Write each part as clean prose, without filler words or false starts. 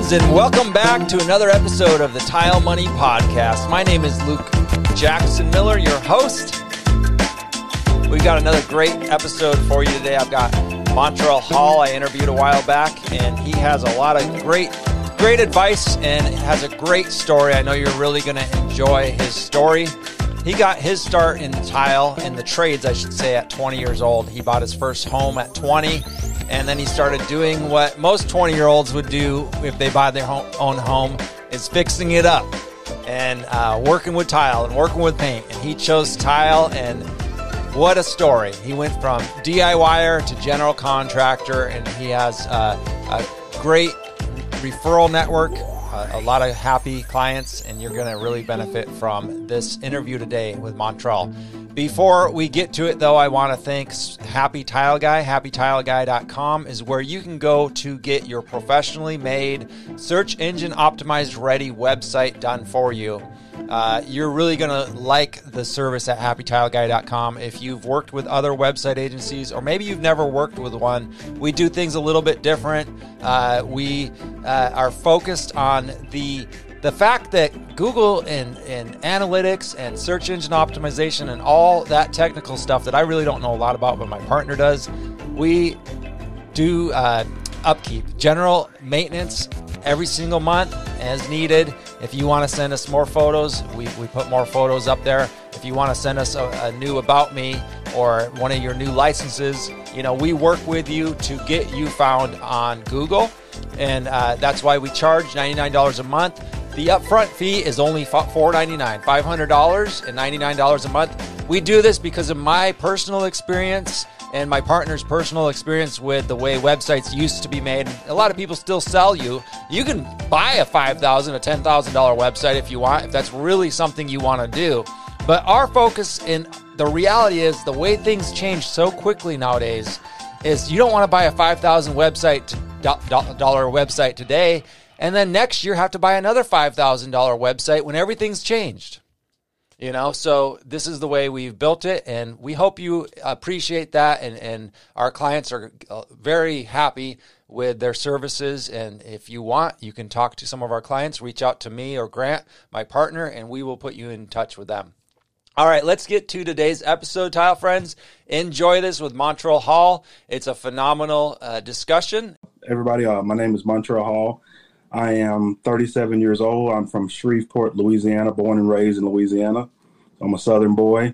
friends, and welcome back to another episode of the Tile Money Podcast. My name is Luke Jackson Miller, your host. We've got another great episode for you today. I've got Montreal Hall I interviewed a while back, and he has a lot of great advice and has a great story. I know you're really going to enjoy his story. He got his start in the trades, I should say, at 20 years old. He bought his first home at 20, and then he started doing what most 20-year-olds would do if they buy their own home, is fixing it up and working with tile and working with paint. And he chose tile, and what a story. He went from DIYer to general contractor, and he has a great referral network, a lot of happy clients, and you're going to really benefit from this interview today with Montreal. Before we get to it, though, I want to thank Happy Tile Guy. HappyTileGuy.com is where you can go to get your professionally made, search engine optimized ready website done for you. You're really going to like the service at HappyTileGuy.com. If you've worked with other website agencies, or maybe you've never worked with one, we do things a little bit different. We are focused on the fact that Google and analytics and search engine optimization and all that technical stuff that I really don't know a lot about, but my partner does, we do upkeep, general maintenance every single month as needed. If you want to send us more photos, we put more photos up there. If you want to send us a new About Me or one of your new licenses, we work with you to get you found on Google. And that's why we charge $99 a month. The upfront fee is only $4.99, $500 and $99 a month. We do this because of my personal experience and my partner's personal experience with the way websites used to be made. A lot of people still sell you. You can buy a $5,000, a $10,000 website if you want, if that's really something you want to do. But our focus, and the reality is, the way things change so quickly nowadays, is you don't want to buy a $5,000 website today, and then next year have to buy another $5,000 website when everything's changed. So this is the way we've built it, and we hope you appreciate that, and our clients are very happy with their services. And if you want, you can talk to some of our clients, reach out to me or Grant, my partner, and we will put you in touch with them. All right, let's get to today's episode, Tile Friends. Enjoy this with Montreal Hall. It's a phenomenal discussion. Everybody, my name is Montreal Hall. I am 37 years old. I'm from Shreveport, Louisiana, born and raised in Louisiana. I'm a Southern boy.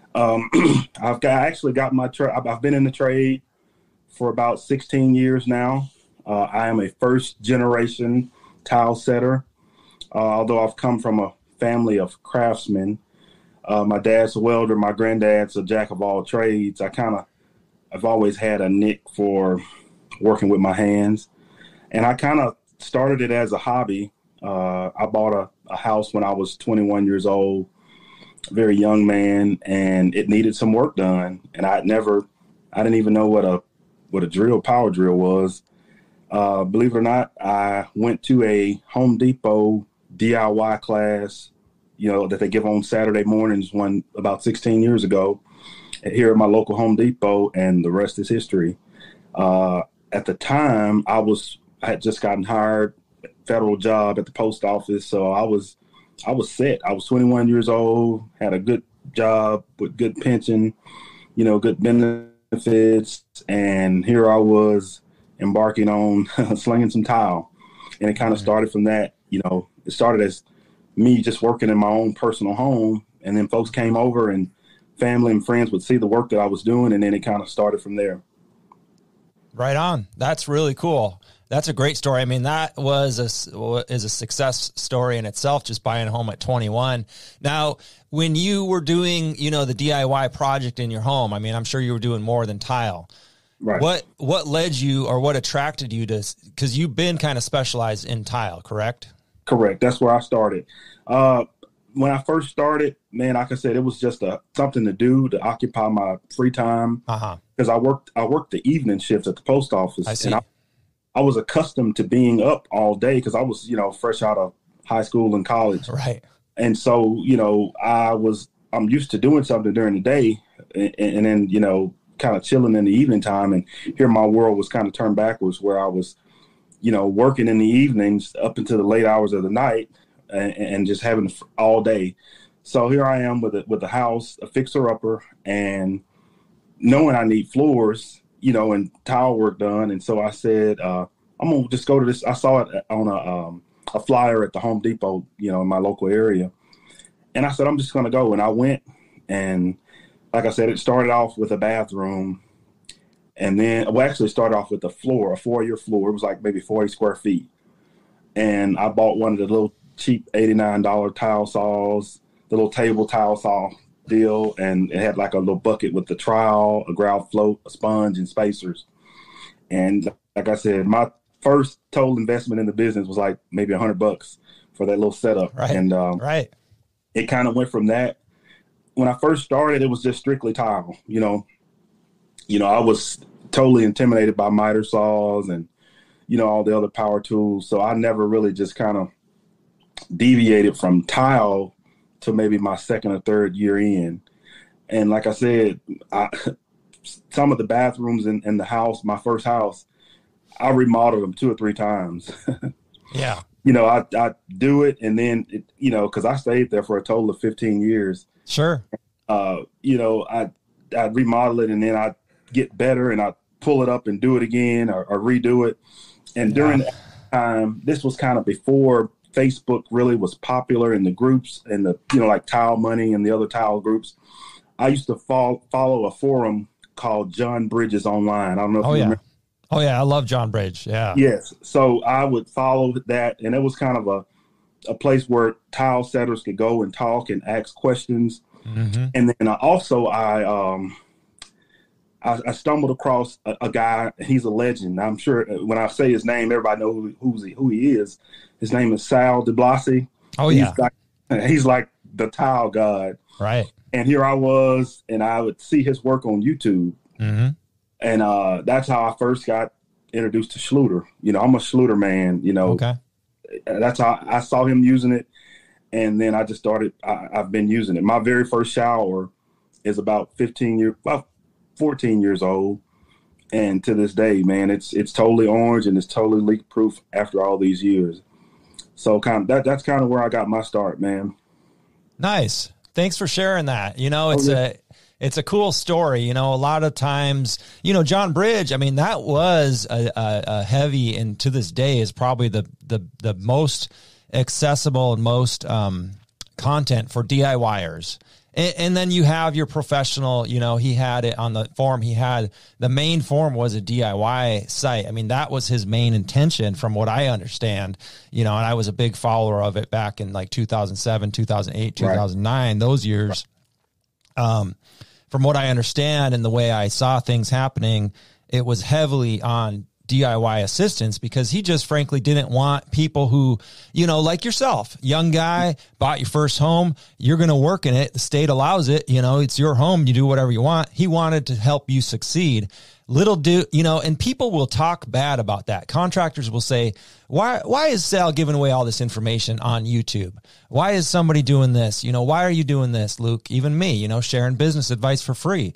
I've been in the trade for about 16 years now. I am a first generation tile setter. Although I've come from a family of craftsmen. My dad's a welder. My granddad's a jack of all trades. I've always had a knack for working with my hands. And I kind of started it as a hobby. I bought a house when I was 21 years old, a very young man, and it needed some work done. And I didn't even know what a power drill was. Believe it or not, I went to a Home Depot DIY class, that they give on Saturday mornings about 16 years ago here at my local Home Depot, and the rest is history. At the time, I had just gotten hired, federal job at the post office, so I was set. I was 21 years old, had a good job with good pension, good benefits, and here I was embarking on slinging some tile. And it kind of started from that. It started as me just working in my own personal home, and then folks came over and family and friends would see the work that I was doing, and then it kind of started from there. Right on. That's really cool. That's a great story. I mean, that is a success story in itself, just buying a home at 21. Now, when you were doing, the DIY project in your home, I mean, I'm sure you were doing more than tile. Right. What led you, or what attracted you to, because you've been kind of specialized in tile, correct? Correct. That's where I started. When I first started, man, like I said, it was just something to do to occupy my free time. Because I worked the evening shifts at the post office. I see. And I was accustomed to being up all day because I was, fresh out of high school and college. Right. And so, I'm used to doing something during the day and then, kind of chilling in the evening time. And here my world was kind of turned backwards, where I was working in the evenings up into the late hours of the night and just having all day. So here I am with a house, a fixer-upper, and knowing I need floors, and tile work done. And so I said, I'm going to just go to this. I saw it on a flyer at the Home Depot, in my local area. And I said, I'm just going to go. And I went, and like I said, it started off with a bathroom. And then, actually started off with a floor, a 4-year floor. It was like maybe 40 square feet. And I bought one of the little cheap $89 tile saws, the little table tile saw deal. And it had like a little bucket with the trowel, a grout float, a sponge, and spacers. And like I said, my first total investment in the business was like maybe $100 for that little setup. Right. And right. It kind of went from that. When I first started, it was just strictly tile, I was totally intimidated by miter saws and, all the other power tools. So I never really just kind of deviated from tile to maybe my second or third year in. And like I said, some of the bathrooms in the house, my first house, I remodeled them 2 or 3 times. Yeah. I do it. And then, because I stayed there for a total of 15 years. Sure. I remodel it, and then I get better and I pull it up and do it again or redo it. And during that time, this was kind of before Facebook really was popular in the groups and the, like Tile Money and the other tile groups. I used to follow a forum called John Bridges Online. I don't know if you remember. Oh yeah. I love John Bridge. Yeah. Yes. So I would follow that, and it was kind of a place where tile setters could go and talk and ask questions. Mm-hmm. And then I stumbled across a guy. He's a legend. I'm sure when I say his name, everybody knows who he is. His name is Sal DeBlasi. Oh, yeah. He's like the tile god. Right. And here I was, and I would see his work on YouTube. Mm-hmm. And that's how I first got introduced to Schluter. I'm a Schluter man, Okay. That's how I saw him using it. And then I just started, I've been using it. My very first shower is about 14 years old. And to this day, man, it's totally orange and it's totally leak proof after all these years. So that's kind of where I got my start, man. Nice. Thanks for sharing that. It's a cool story. A lot of times, John Bridge, that was a heavy, and to this day is probably the most accessible and most content for DIYers. And then you have your professional, he had it on the forum. The main forum was a DIY site. That was his main intention from what I understand, and I was a big follower of it back in like 2007, 2008, 2009, right. Those years. From what I understand and the way I saw things happening, it was heavily on DIY assistance because he just frankly didn't want people who, like yourself, young guy, bought your first home, you're going to work in it. The state allows it, it's your home. You do whatever you want. He wanted to help you succeed. And people will talk bad about that. Contractors will say, why is Sal giving away all this information on YouTube? Why is somebody doing this? Why are you doing this, Luke? Even me, sharing business advice for free.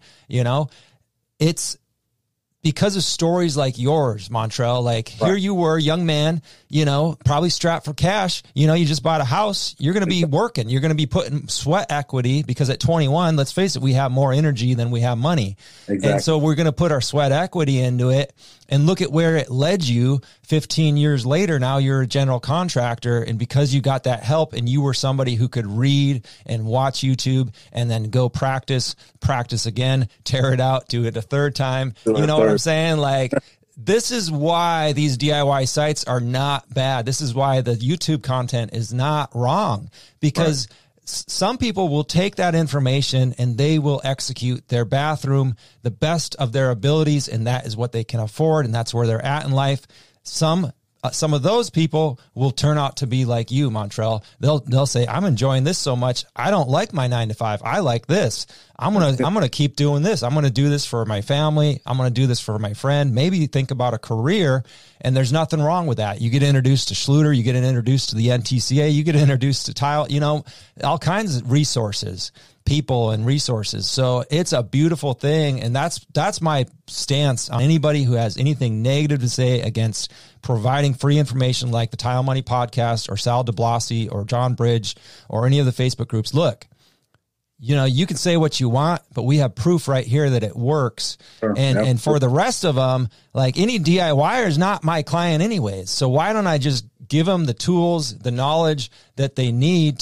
It's because of stories like yours, Montrell. Like here you were, young man, probably strapped for cash. You just bought a house. You're going to be working. You're going to be putting sweat equity because at 21, let's face it, we have more energy than we have money. Exactly. And so we're going to put our sweat equity into it. And look at where it led you 15 years later. Now you're a general contractor. And because you got that help and you were somebody who could read and watch YouTube and then go practice again, tear it out, do it a third time. You know what I'm saying? Like, this is why these DIY sites are not bad. This is why the YouTube content is not wrong, because some people will take that information and they will execute their bathroom the best of their abilities, and that is what they can afford, and that's where they're at in life. Some of those people will turn out to be like you, Montrell. They'll say, I'm enjoying this so much. I don't like my 9-to-5. I like this. I'm going to keep doing this. I'm going to do this for my family. I'm going to do this for my friend. Maybe you think about a career, and there's nothing wrong with that. You get introduced to Schluter, you get introduced to the NTCA, you get introduced to tile, all kinds of resources. people and resources. So it's a beautiful thing. And that's my stance on anybody who has anything negative to say against providing free information like the Tile Money podcast or Sal DeBlasi or John Bridge or any of the Facebook groups. Look, you know, you can say what you want, but we have proof right here that it works. Sure. And for the rest of them, like any DIYer is not my client anyways. So why don't I just give them the tools, the knowledge that they need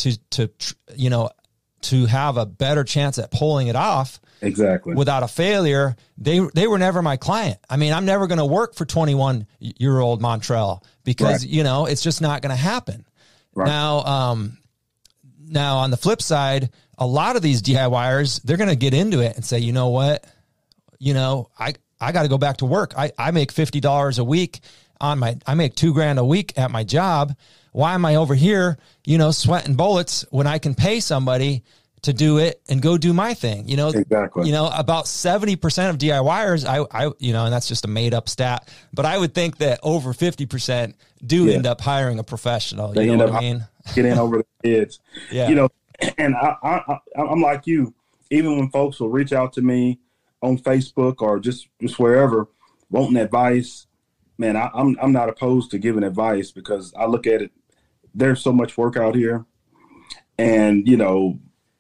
to have a better chance at pulling it off exactly without a failure? They were never my client. I mean, I'm never going to work for 21-year-old Montrell because, you know, it's just not going to happen. Right. Now on the flip side, a lot of these DIYers, they're going to get into it and say, you know what, you know, I got to go back to work. I make $50 a week I make $2,000 a week at my job. Why am I over here, you know, sweating bullets when I can pay somebody to do it and go do my thing? You know, exactly. You know, about 70% of DIYers, I you know, and that's just a made up stat, but I would think that over 50% do end up hiring a professional. They end up getting over the heads. Yeah. You know, and I'm like you, even when folks will reach out to me on Facebook or just wherever wanting advice, man, I'm not opposed to giving advice because I look at it, there's so much work out here. And, you know,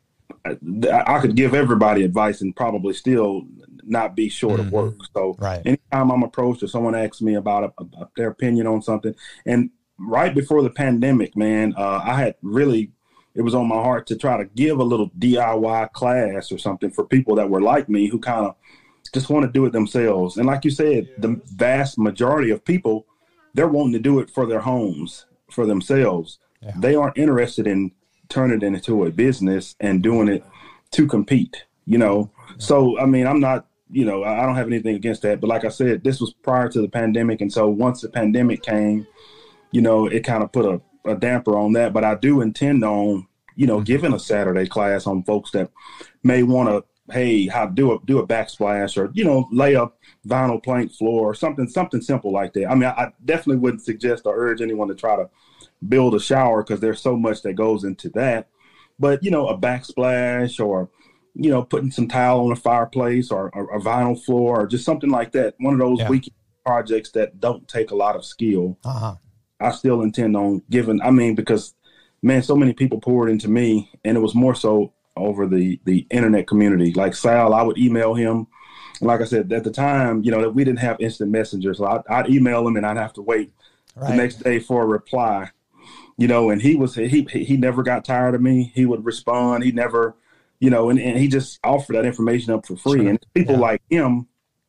I could give everybody advice and probably still not be short of work. So anytime I'm approached or someone asks me about their opinion on something, and right before the pandemic, man, I had really, it was on my heart to try to give a little DIY class or something for people that were like me who kind of just want to do it themselves. And like you said, the vast majority of people, they're wanting to do it for their homes, for themselves. Yeah. They aren't interested in turning it into a business and doing it to compete, you know? Yeah. So, I mean, I'm not, you know, I don't have anything against that. But like I said, this was prior to the pandemic. And so once the pandemic came, you know, it kind of put a damper on that. But I do intend on, you know, giving a Saturday class on folks that may want to, hey, how to do a backsplash or, you know, lay a vinyl plank floor or something simple like that. I mean, I definitely wouldn't suggest or urge anyone to try to build a shower because there's so much that goes into that. But, you know, a backsplash or, you know, putting some tile on a fireplace or a vinyl floor or just something like that. One of those weekend projects that don't take a lot of skill. I still intend on giving, I mean, because, man, so many people poured into me, and it was more so over the internet community. Like Sal, I would email him. Like I said, at the time, you know, we didn't have instant messenger. So I'd email him and I'd have to wait the next day for a reply, you know, and he never got tired of me. He would respond. He never, you know, and he just offered that information up for free. Sure. And people like him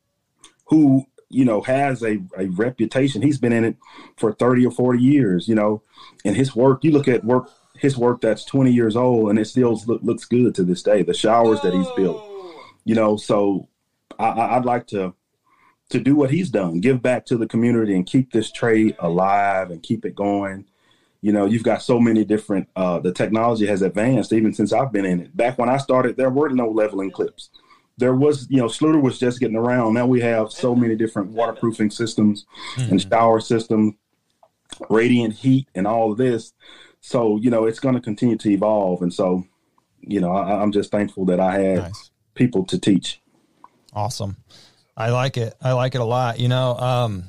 who, you know, has a reputation, he's been in it for 30 or 40 years, you know, and his work, you look at his work that's 20 years old and it still looks good to this day. The showers that he's built, you know, so I'd like to do what he's done, give back to the community and keep this trade alive and keep it going. You know, you've got so many different, the technology has advanced even since I've been in it. Back when I started, there were no leveling clips. There was, you know, Schluter was just getting around. Now we have so many different waterproofing systems and shower systems, radiant heat and all of this. So, you know, it's going to continue to evolve. And so, you know, I'm just thankful that I had people to teach. Awesome. I like it. I like it a lot. You know,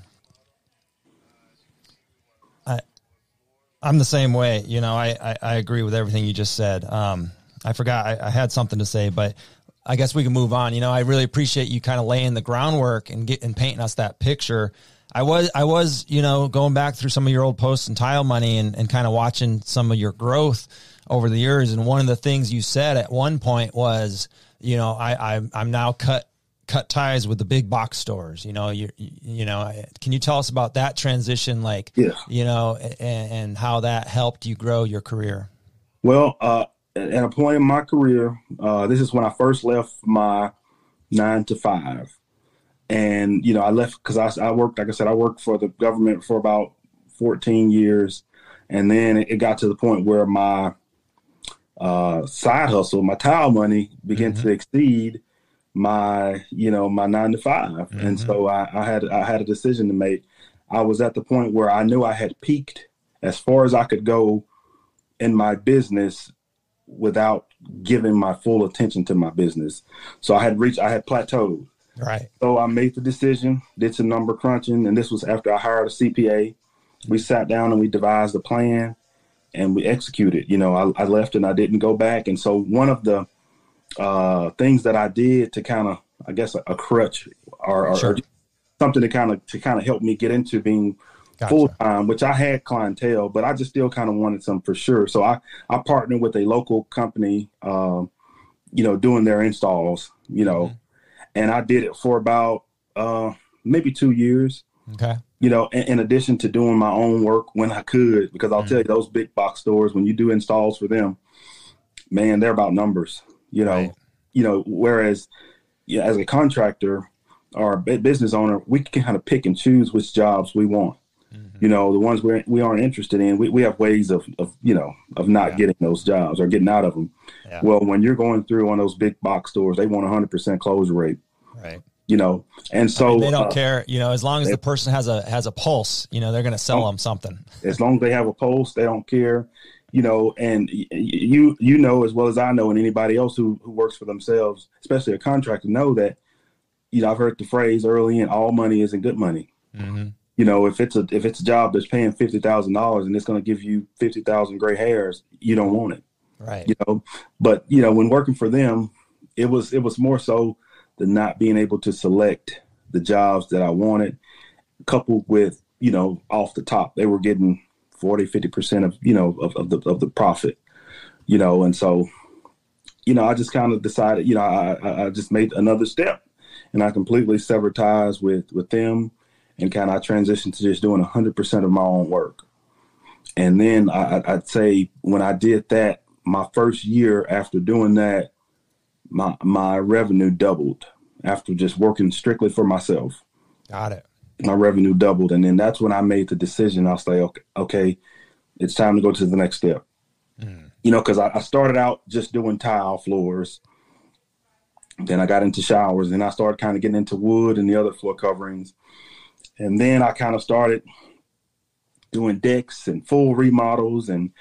I'm the same way. You know, I agree with everything you just said. I forgot I had something to say, but I guess we can move on. You know, I really appreciate you kind of laying the groundwork and painting us that picture. I was, you know, going back through some of your old posts in Tile Money and kind of watching some of your growth over the years. And one of the things you said at one point was, you know, I'm now cut ties with the big box stores. You know, you know, can you tell us about that transition? Like, you know, and how that helped you grow your career? Well, at a point in my career, this is when I first left my 9-to-5. And, you know, I left because I worked, like I said, I worked for the government for about 14 years. And then it got to the point where my side hustle, my tile money began to exceed my, you know, my 9-to-5. And so I had a decision to make. I was at the point where I knew I had peaked as far as I could go in my business without giving my full attention to my business. So I had plateaued. Right. So I made the decision, did some number crunching, and this was after I hired a CPA. We sat down and we devised a plan and we executed. You know, I left and I didn't go back. And so one of the things that I did to kind of, I guess, a crutch or something to kind of help me get into being full time, which I had clientele, but I just still kind of wanted some for sure. So I partnered with a local company, doing their installs, and I did it for about maybe 2 years. Okay. In addition to doing my own work when I could, because I'll tell you, those big box stores, when you do installs for them, man, they're about numbers, Right. Whereas as a contractor or a business owner, we can kind of pick and choose which jobs we want. The ones we aren't interested in, we have ways of not getting those jobs or getting out of them. Yeah. Well, when you're going through on those big box stores, they want 100% closure rate. Right. And so they don't care, as long as the person has a pulse, they're going to sell them something. As long as they have a pulse, they don't care, and you as well as I know, and anybody else who works for themselves, especially a contractor, know that, I've heard the phrase early in, all money isn't good money. Mm-hmm. If it's a job that's paying $50,000 and it's going to give you 50,000 gray hairs, you don't want it. Right. But when working for them, it was more so the not being able to select the jobs that I wanted, coupled with, off the top, they were getting 40-50% of the profit, and so, I just kind of decided, I just made another step and I completely severed ties with them. And kind of I transitioned to just doing 100% of my own work. And then I'd say when I did that, my first year after doing that, my revenue doubled after just working strictly for myself. Got it. My revenue doubled. And then that's when I made the decision. I'll say, okay, it's time to go to the next step. Because I started out just doing tile floors. Then I got into showers. Then I started kind of getting into wood and the other floor coverings. And then I kind of started doing decks and full remodels. And,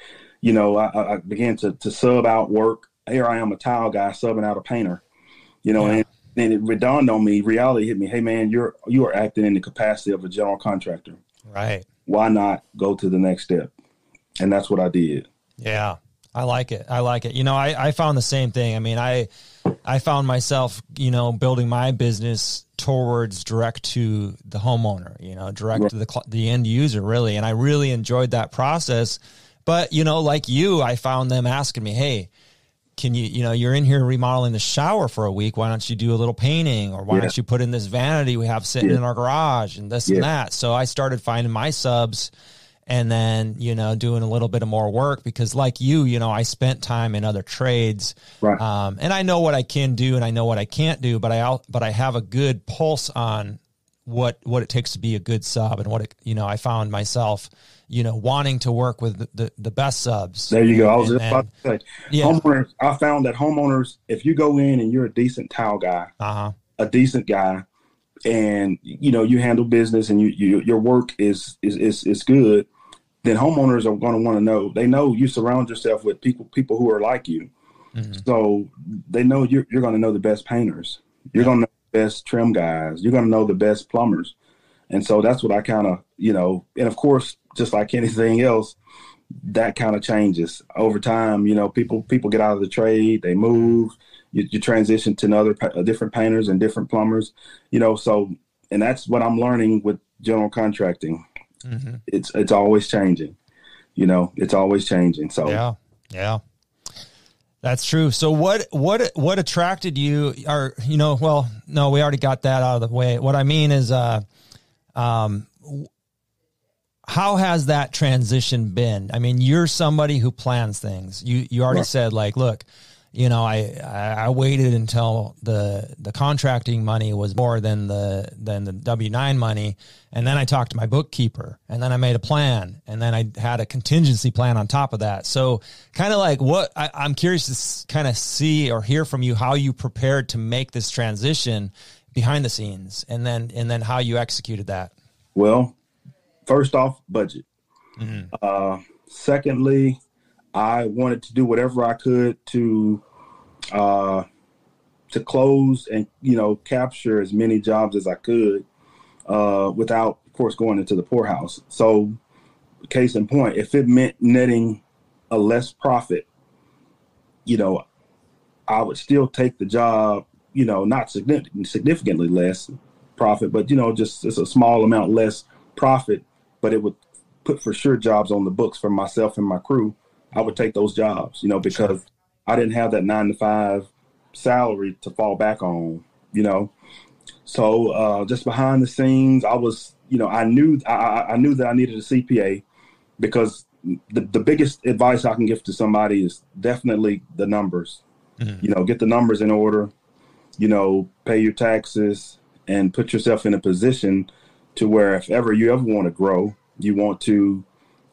I began to sub out work. Here I am, a tile guy subbing out a painter, and then it dawned on me, reality hit me. Hey, man, you are acting in the capacity of a general contractor. Right. Why not go to the next step? And that's what I did. Yeah. I like it. I found the same thing. I mean, I found myself, building my business towards direct to the homeowner, direct to the end user, really. And I really enjoyed that process. But, like you, I found them asking me, hey, can you're in here remodeling the shower for a week. Why don't you do a little painting, or why don't you put in this vanity we have sitting in our garage and this and that. So I started finding my subs. And then, doing a little bit of more work because like you, I spent time in other trades, right. And I know what I can do and I know what I can't do, but I have a good pulse on what it takes to be a good sub and I found myself, wanting to work with the best subs. There you go. I was just about to say, homeowners, I found that homeowners, if you go in and you're a decent tile guy, a decent guy, and, you handle business and your work is good, then homeowners are going to want to know. They know you surround yourself with people who are like you. Mm-hmm. So they know you're going to know the best painters. You're going to know the best trim guys. You're going to know the best plumbers. And so that's what I kind of, and of course, just like anything else, that kind of changes over time. People get out of the trade, they move, you transition to different painters and different plumbers, so, and that's what I'm learning with general contracting. Mm-hmm. It's always changing, it's always changing. So yeah, that's true. So what attracted you, or, well, no, we already got that out of the way. What I mean is, how has that transition been? I mean, you're somebody who plans things. You already said, like, look, I waited until the contracting money was more than the W-9 money. And then I talked to my bookkeeper, and then I made a plan, and then I had a contingency plan on top of that. So kind of like I'm curious to kind of see or hear from you how you prepared to make this transition behind the scenes, and then how you executed that. Well, first off, budget. Mm-hmm. Secondly, I wanted to do whatever I could to close and, capture as many jobs as I could without, of course, going into the poorhouse. So case in point, if it meant netting a less profit, I would still take the job, not significantly less profit, but, just a small amount less profit, but it would put for sure jobs on the books for myself and my crew. I would take those jobs, because I didn't have that 9-to-5 salary to fall back on, So just behind the scenes, I was, I knew that I needed a CPA, because the biggest advice I can give to somebody is definitely the numbers. Mm-hmm. Get the numbers in order, pay your taxes, and put yourself in a position to where if ever you ever want to grow, you want to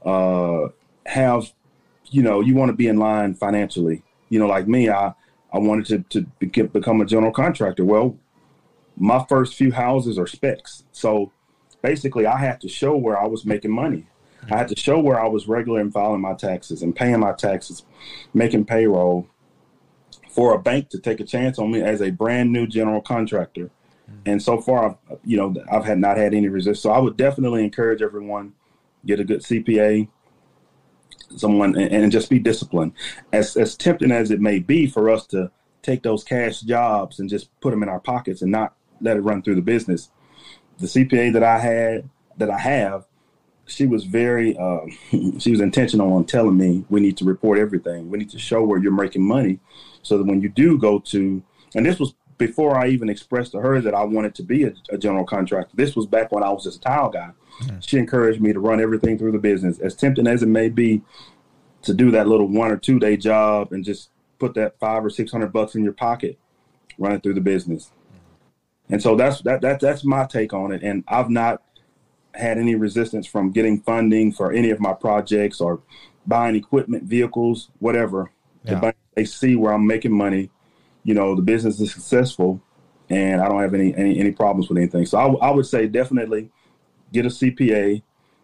have, you want to be in line financially. Like me, I wanted to become a general contractor. Well, my first few houses are specs. So basically I had to show where I was making money. I had to show where I was regular in filing my taxes and paying my taxes, making payroll, for a bank to take a chance on me as a brand new general contractor. And so far, I've not had any resistance. So I would definitely encourage everyone, get a good CPA, someone, and just be disciplined. As tempting as it may be for us to take those cash jobs and just put them in our pockets and not let it run through the business. The CPA that I have, she was she was intentional on telling me we need to report everything. We need to show where you're making money so that when you do go to, and this was before I even expressed to her that I wanted to be a general contractor. This was back when I was just a tile guy. Mm-hmm. She encouraged me to run everything through the business. As tempting as it may be to do that little 1 or 2 day job and just put that $500 or $600 in your pocket, run it through the business. Mm-hmm. And so that's my take on it. And I've not had any resistance from getting funding for any of my projects or buying equipment, vehicles, whatever. Yeah. They see where I'm making money. The business is successful, and I don't have any problems with anything. So I would say definitely get a CPA,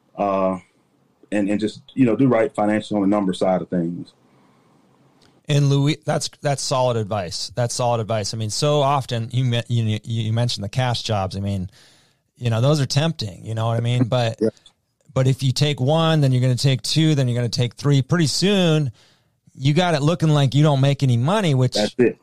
and just do right financially on the number side of things. And Louis, that's solid advice. That's solid advice. I mean, so often you mentioned the cash jobs. I mean, those are tempting. You know what I mean? But yeah. But if you take one, then you're going to take two, then you're going to take three. Pretty soon, you got it looking like you don't make any money, which that's it.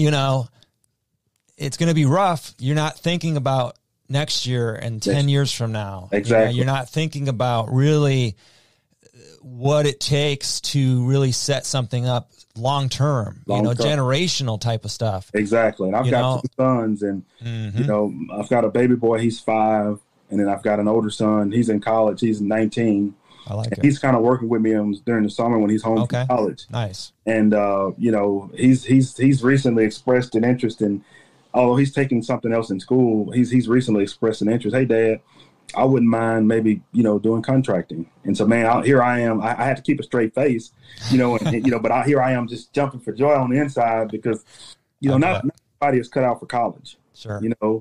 It's going to be rough. You're not thinking about next year and 10 years from now. Exactly. You're not thinking about really what it takes to really set something up long-term, generational type of stuff. Exactly. And I've got 2 sons, and, mm-hmm. I've got a baby boy, he's 5, and then I've got an older son, he's in college, he's 19. I like it. He's kind of working with me during the summer when he's home from college. Nice. And, he's recently expressed an interest in, although he's taking something else in school, he's recently expressed an interest. Hey, Dad, I wouldn't mind maybe, doing contracting. And so, man, here I am. I had to keep a straight face, but here I am just jumping for joy on the inside because, not everybody is cut out for college. Sure.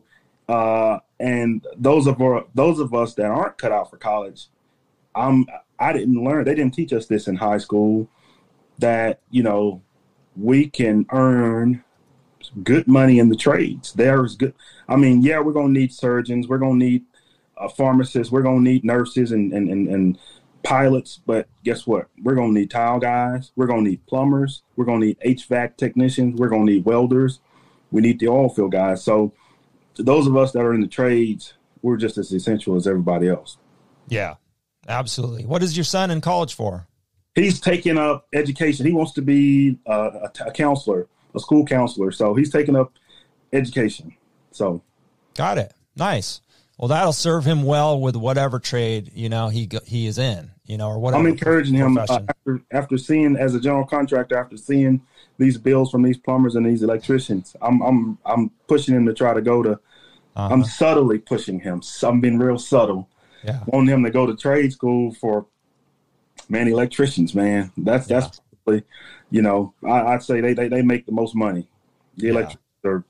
And those of us that aren't cut out for college, I didn't learn. They didn't teach us this in high school that, we can earn good money in the trades. There's good. I mean, yeah, we're going to need surgeons. We're going to need pharmacists. We're going to need nurses and pilots. But guess what? We're going to need tile guys. We're going to need plumbers. We're going to need HVAC technicians. We're going to need welders. We need the oil field guys. So those of us that are in the trades, we're just as essential as everybody else. Yeah, absolutely. What is your son in college for? He's taking up education. He wants to be a counselor, a school counselor. So he's taking up education. So, got it. Nice. Well, that'll serve him well with whatever trade he is in, or whatever. I'm encouraging him after seeing, as a general contractor, after seeing these bills from these plumbers and these electricians. I'm pushing him to try to go to. I'm subtly pushing him. I'm being real subtle. Yeah. Wanting him to go to trade school for. Man, electricians, man. That's probably, I'd say they make the most money. The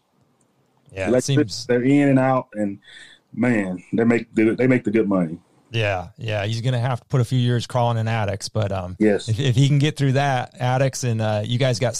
electricians they're in and out, and man, they make the good money. Yeah. Yeah. He's going to have to put a few years crawling in attics, but, Yes. if he can get through that attics and, you guys got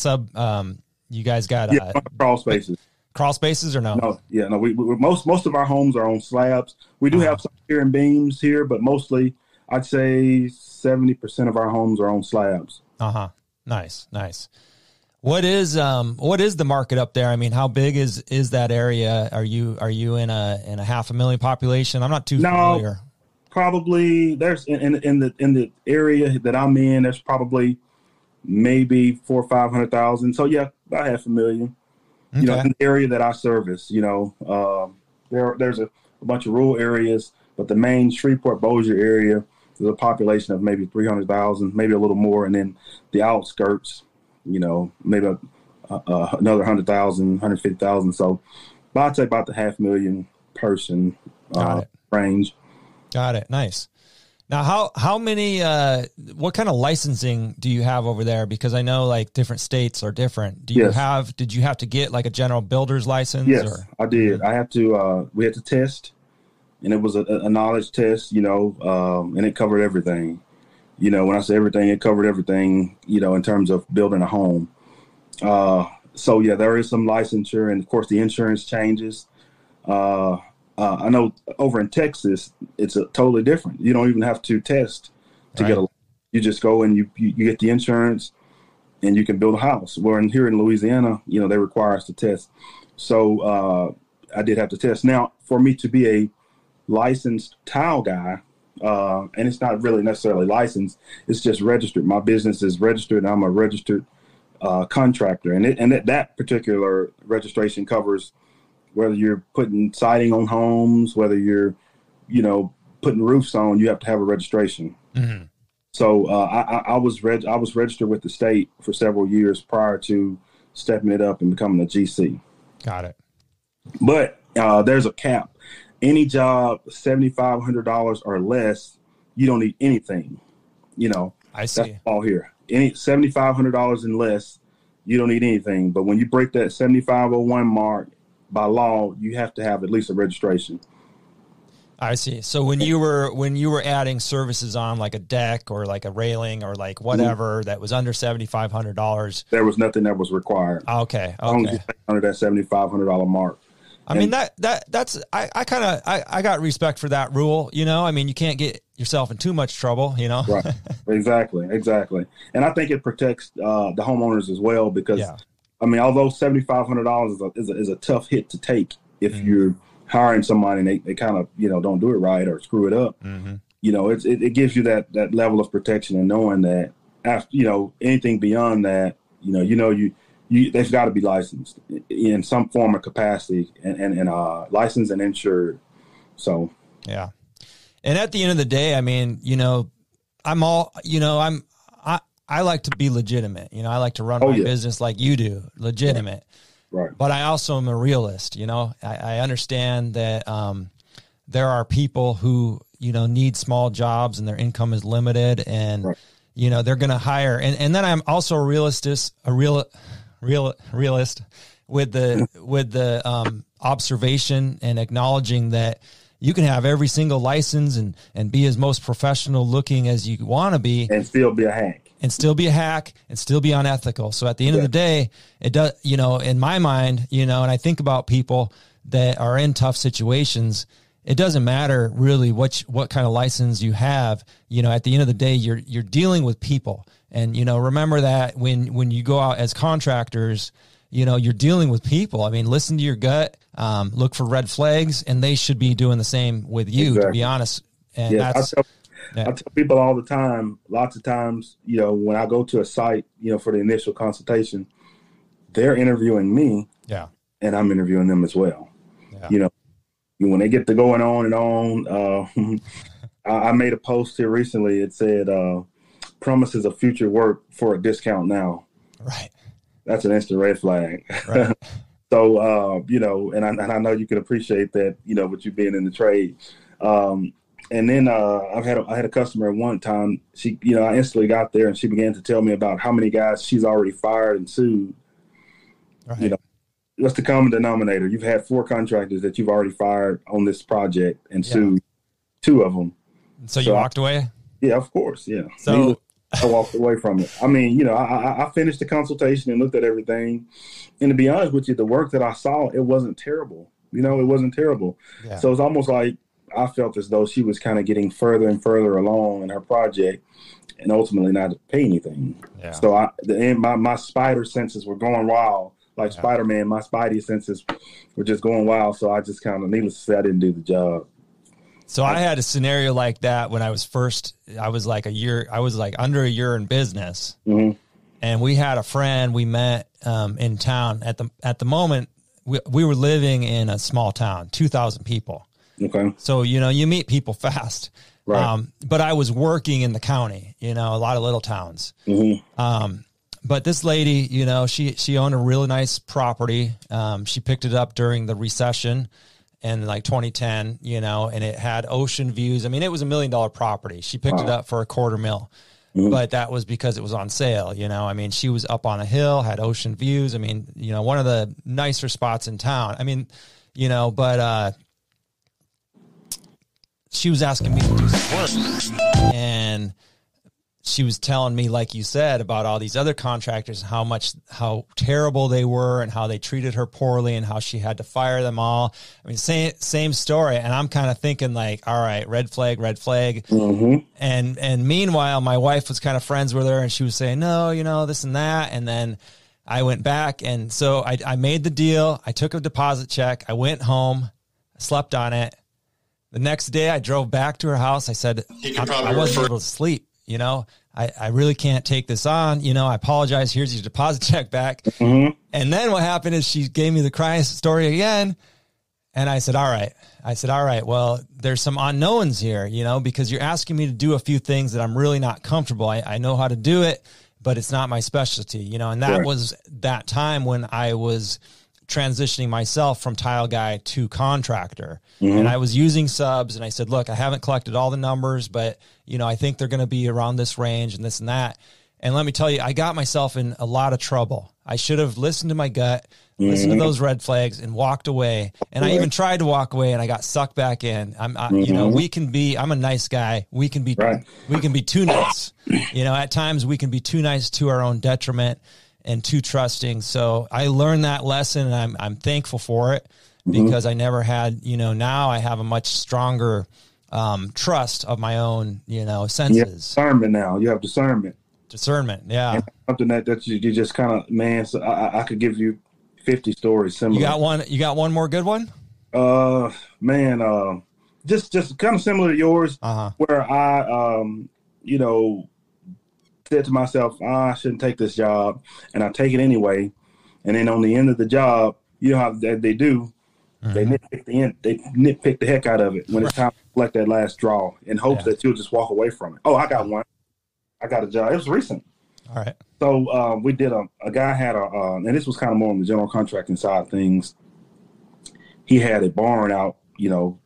crawl spaces. Crawl spaces or no? No. Yeah. No, we most of our homes are on slabs. We do have some pier and beams here, but mostly I'd say 70% of our homes are on slabs. Nice. What is the market up there? I mean, how big is that area? Are you in a 500,000 population? I'm not too familiar. Probably there's in the area that I'm in, there's probably maybe 400,000 or 500,000. So yeah, about 500,000. Okay. You know, in the area that I service, you know, there's a bunch of rural areas, but the main Shreveport Bossier area is a population of maybe 300,000, maybe a little more, and then the outskirts, you know, maybe another 100,000, 150,000. So I'd say about the 500,000 person range. Got it. Nice. Now, how many, what kind of licensing do you have over there? Because I know like different states are different. Did you have to get like a general builder's license? Yes, I did. I had to, we had to test, and it was a knowledge test, you know, and it covered everything. You know, when I say everything, it covered everything, you know, in terms of building a home. So yeah, there is some licensure, and of course the insurance changes. I know over in Texas, it's totally different. You don't even have to test to get you just go and you get the insurance and you can build a house. Where here in Louisiana, you know, they require us to test. So I did have to test. Now, for me to be a licensed tile guy, and it's not really necessarily licensed, it's just registered. My business is registered, and I'm a registered contractor. And that particular registration covers whether you're putting siding on homes, whether you're, you know, putting roofs on, you have to have a registration. Mm-hmm. So I was registered with the state for several years prior to stepping it up and becoming a GC. Got it. But there's a cap. Any job $7,500 or less, you don't need anything. You know, I see. That's all here. Any $7,500 and less, you don't need anything. But when you break that 7501 mark, by law, you have to have at least a registration. I see. So when you were adding services on like a deck or like a railing or like whatever that was under $7,500, there was nothing that was required. Okay. Under that $7,500 mark. I mean, that's I got respect for that rule. You know, I mean, you can't get yourself in too much trouble, you know? Right. Exactly. And I think it protects the homeowners as well, because I mean, although $7,500 is a tough hit to take if you're hiring somebody and they kind of, you know, don't do it right or screw it up, you know, it gives you that level of protection and knowing that after, you know, anything beyond that, they've got to be licensed in some form of capacity and licensed and insured. So, yeah. And at the end of the day, I mean, you know, I like to be legitimate. You know, I like to run my business like you do, legitimate. Right. But I also am a realist. You know, I understand that there are people who, you know, need small jobs and their income is limited, and you know, they're going to hire. And then I'm also a realist with the observation and acknowledging that you can have every single license and be as most professional looking as you want to be, and still be a hack. And still be a hack and still be unethical. So at the end of the day, it does, you know, in my mind, you know, and I think about people that are in tough situations, it doesn't matter really what kind of license you have. You know, at the end of the day, you're dealing with people. And, you know, remember that when you go out as contractors, you know, you're dealing with people. I mean, listen to your gut, look for red flags, and they should be doing the same with you, to be honest. And I tell people all the time, lots of times, you know, when I go to a site, you know, for the initial consultation, they're interviewing me, and I'm interviewing them as well. Yeah. You know, when they get to going on and on, I made a post here recently. It said, promises of future work for a discount now. Right. That's an instant red flag. Right. So, you know, and I know you can appreciate that, you know, with you being in the trade. And then I had a customer at one time. She, you know, I instantly got there and she began to tell me about how many guys she's already fired and sued. Right. You know, what's the common denominator? You've had 4 contractors that you've already fired on this project and sued 2 of them. So you walked away? Yeah, of course. Yeah. So I walked away from it. I mean, you know, I finished the consultation and looked at everything. And to be honest with you, the work that I saw, it wasn't terrible. You know, it wasn't terrible. Yeah. So it's almost like I felt as though she was kind of getting further and further along in her project and ultimately not to pay anything. Yeah. So my spider senses were going wild. Like Spider-Man, my spidey senses were just going wild. So I just kind of, needless to say, I didn't do the job. So I had a scenario like that when I was like under a year in business. Mm-hmm. And we had a friend we met in town. At the moment, we were living in a small town, 2,000 people. Okay. So, you know, you meet people fast. Right. But I was working in the county, you know, a lot of little towns. Mm-hmm. But this lady, you know, she owned a really nice property. She picked it up during the recession in like 2010, you know, and it had ocean views. I mean, it was $1 million property. She picked it up for $250,000, but that was because it was on sale. You know, I mean, she was up on a hill, had ocean views. I mean, you know, one of the nicer spots in town. I mean, you know, but she was asking me to do some work, and she was telling me, like you said, about all these other contractors, how terrible they were and how they treated her poorly and how she had to fire them all. I mean, same story. And I'm kind of thinking like, all right, red flag. Mm-hmm. And meanwhile, my wife was kind of friends with her and she was saying, no, you know, this and that. And then I went back. And so I made the deal. I took a deposit check. I went home, slept on it. The next day I drove back to her house. I said, I wasn't able to sleep. You know, I really can't take this on. You know, I apologize. Here's your deposit check back. Mm-hmm. And then what happened is she gave me the crying story again. And I said, all right, well, there's some unknowns here, you know, because you're asking me to do a few things that I'm really not comfortable. I know how to do it, but it's not my specialty, you know, and that was that time when I was transitioning myself from tile guy to contractor. Mm-hmm. And I was using subs, and I said, look, I haven't collected all the numbers, but you know, I think they're going to be around this range and this and that. And let me tell you, I got myself in a lot of trouble. I should have listened to my gut, listened to those red flags, and walked away. And I even tried to walk away, and I got sucked back in. You know, I'm a nice guy. We can be too nice. You know, at times we can be too nice to our own detriment and too trusting. So I learned that lesson, and I'm thankful for it because I never had, you know, now I have a much stronger trust of my own, you know, senses. You have discernment now. You have discernment. Yeah. And something that you just kind of, man, so I could give you 50 stories similar. You got one more good one? Man, just kind of similar to yours, where I, you know, said to myself, I shouldn't take this job, and I take it anyway. And then on the end of the job, you know how they do, they nitpick the heck out of it when it's time to collect that last draw in hopes that you'll just walk away from it. Oh, I got one. I got a job. It was recent. All right. So we did a guy had and this was kind of more on the general contracting side of things. He had a barn out, you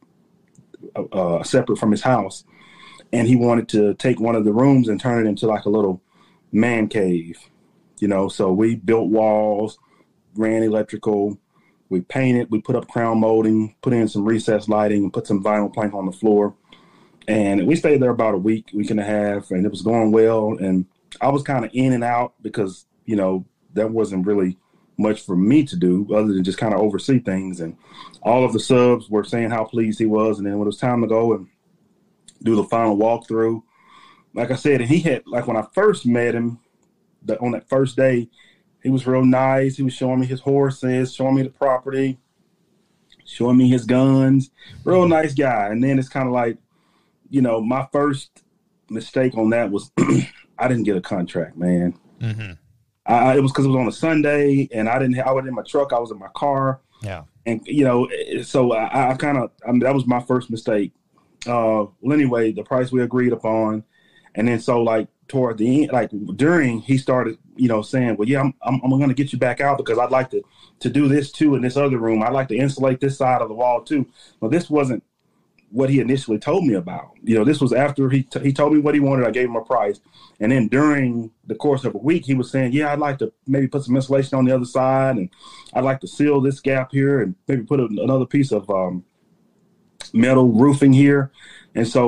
know, separate from his house. And he wanted to take one of the rooms and turn it into like a little man cave, you know. So we built walls, ran electrical, we painted, we put up crown molding, put in some recessed lighting, and put some vinyl plank on the floor. And we stayed there about a week and a half, and it was going well. And I was kind of in and out because, you know, that wasn't really much for me to do other than just kind of oversee things. And all of the subs were saying how pleased he was. And then when it was time to go and do the final walkthrough, like I said, and he had, like when I first met him on that first day, he was real nice. He was showing me his horses, showing me the property, showing me his guns, real nice guy. And then it's kind of like, you know, my first mistake on that was I didn't get a contract, man. Mm-hmm. It was because it was on a Sunday, and I was in my truck. I was in my car. Yeah. And, you know, so I that was my first mistake. Well, anyway, the price we agreed upon. And then so like toward the end, like during, he started, you know, saying, well, yeah, I'm going to get you back out because I'd like to do this too in this other room. I'd like to insulate this side of the wall too. Well, this wasn't what he initially told me about. You know, this was after he told me what he wanted. I gave him a price. And then during the course of a week, he was saying, yeah, I'd like to maybe put some insulation on the other side. And I'd like to seal this gap here and maybe put another piece of metal roofing here. And so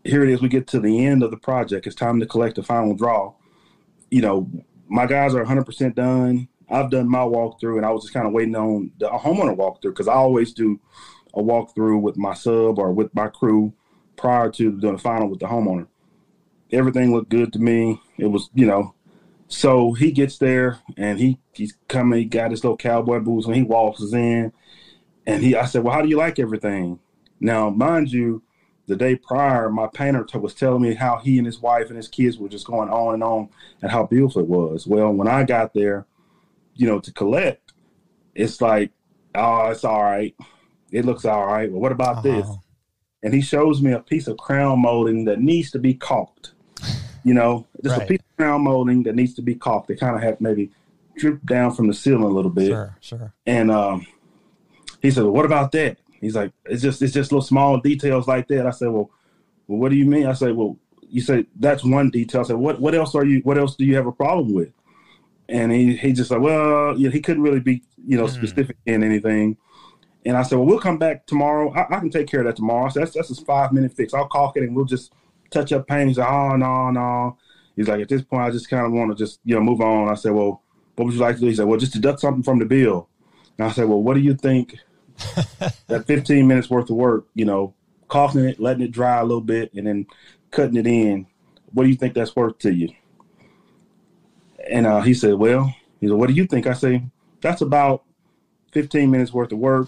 here it is. We get to the end of the project. It's time to collect the final draw. You know, my guys are 100% done. I've done my walkthrough, and I was just kind of waiting on the homeowner walkthrough, because I always do a walkthrough with my sub or with my crew prior to doing the final with the homeowner. Everything looked good to me. It was, you know, so he gets there and he's coming. He got his little cowboy boots and he walks us in. And I said, well, how do you like everything? Now, mind you, the day prior, my painter was telling me how he and his wife and his kids were just going on and how beautiful it was. Well, when I got there, you know, to collect, it's like, oh, it's all right. It looks all right. Well, what about this? And he shows me a piece of crown molding that needs to be caulked. You know, just a piece of crown molding that needs to be caulked. They kind of have maybe dripped down from the ceiling a little bit. Sure. And he said, well, what about that? He's like, it's just little small details like that. I said, well, what do you mean? I said, well, you say that's one detail. I said, what else do you have a problem with? And he just like, well, he couldn't really be, you know, specific in anything. And I said, well, we'll come back tomorrow. I can take care of that tomorrow. So that's a 5-minute fix. I'll caulk it and we'll just touch up paint. He's like, oh, no. He's like, at this point, I just kind of want to just, you know, move on. I said, well, what would you like to do? He said, well, just deduct something from the bill. And I said, well, what do you think that 15 minutes worth of work, you know, caulking it, letting it dry a little bit, and then cutting it in, what do you think that's worth to you? And he said, well, what do you think? I say, that's about 15 minutes worth of work,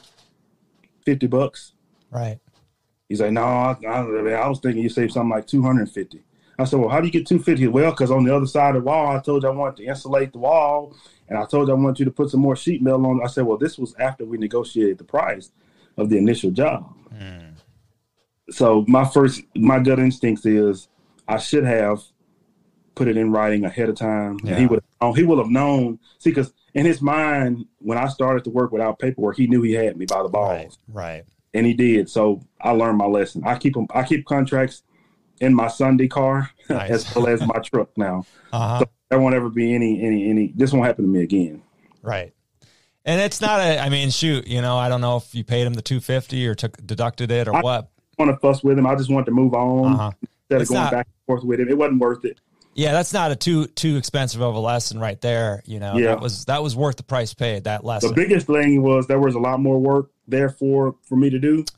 $50. Right. He's like, no, I was thinking you saved something like $250. I said, well, how do you get $250? Well, because on the other side of the wall, I told you I wanted to insulate the wall, and I told you I wanted you to put some more sheet metal on. I said, well, this was after we negotiated the price of the initial job. So my gut instinct is I should have put it in writing ahead of time. Yeah. And he will have known. See, because in his mind, when I started to work without paperwork, he knew he had me by the balls. Right. And he did. So I learned my lesson. I keep contracts in my Sunday car as well as my truck now. So there won't ever be any, this won't happen to me again. Right. And it's not I mean, shoot, you know, I don't know if you paid him the $250 or deducted it or what. I don't want to fuss with him. I just want to move on instead of going back and forth with him. It wasn't worth it. Yeah, that's not a too expensive of a lesson right there. You know, that was worth the price paid, that lesson. The biggest thing was there was a lot more work there for me to do.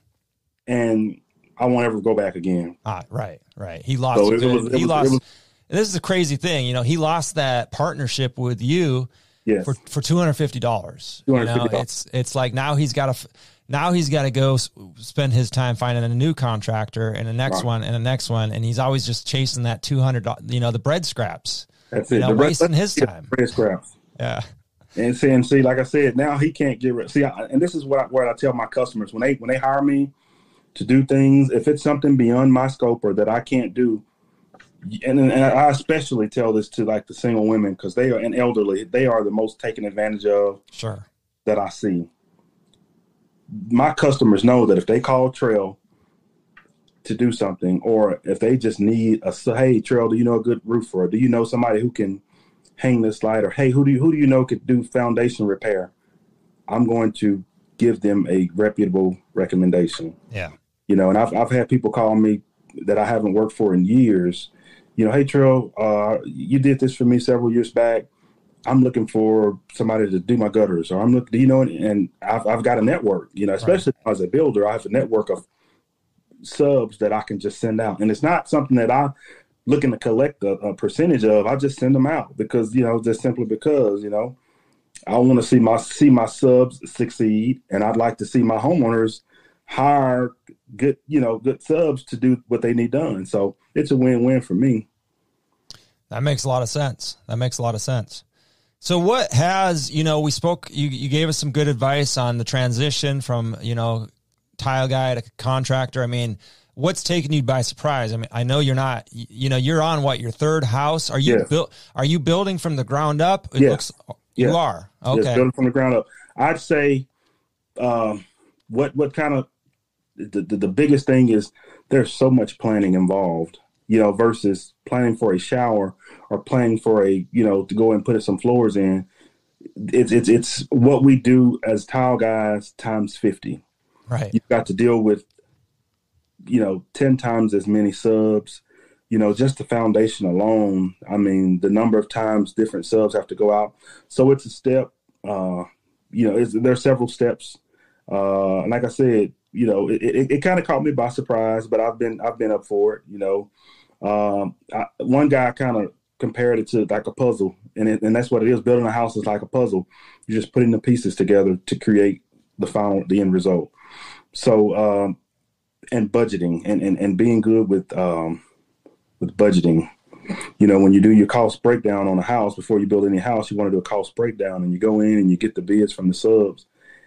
And I won't ever go back again. Right. He lost. So he lost. This is a crazy thing. You know, he lost that partnership with you for $250. You know, it's like now he's got to go spend his time finding a new contractor and the next one and the next one. And he's always just chasing that $200, you know, the bread scraps. That's it. You know, wasting his time. Bread scraps. Yeah. And see, like I said, now he can't get rid. See, and this is what I tell my customers when they hire me to do things. If it's something beyond my scope or that I can't do, and I especially tell this to like the single women because they are and elderly. They are the most taken advantage of. Sure. That I see. My customers know that if they call Trail to do something, or if they just need hey, Trail, do you know a good roofer? Or do you know somebody who can hang this light? Or hey, who do you know could do foundation repair? I'm going to give them a reputable recommendation. Yeah. You know, and I've had people call me that I haven't worked for in years. You know, hey, Trail, you did this for me several years back. I'm looking for somebody to do my gutters, or do you know, and I've got a network, you know, especially as a builder, I have a network of subs that I can just send out. And it's not something that I'm looking to collect a percentage of. I just send them out because, you know, just simply because, you know, I want to see my subs succeed. And I'd like to see my homeowners hire good subs to do what they need done. So it's a win-win for me. That makes a lot of sense. So what has, you know, you gave us some good advice on the transition from, you know, tile guy to contractor. I mean, what's taken you by surprise? I mean, I know you're not, you know, you're on your third house. Are you building from the ground up? You are. Okay. Yes, building from the ground up. I'd say, what kind of the biggest thing is there's so much planning involved, you know, versus planning for a shower or planning for to go and put some floors in. It's what we do as tile guys times 50. Right. You've got to deal with 10 times as many subs. Just the foundation alone. I mean, the number of times different subs have to go out. So it's a step. There are several steps. And like I said, it kind of caught me by surprise, but I've been up for it. One guy kind of compared it to like a puzzle, and that's what it is. Building a house is like a puzzle. You're just putting the pieces together to create the end result. So, and budgeting and being good with budgeting. When you do your cost breakdown on a house before you build any house, you want to do a cost breakdown, and you go in and you get the bids from the subs.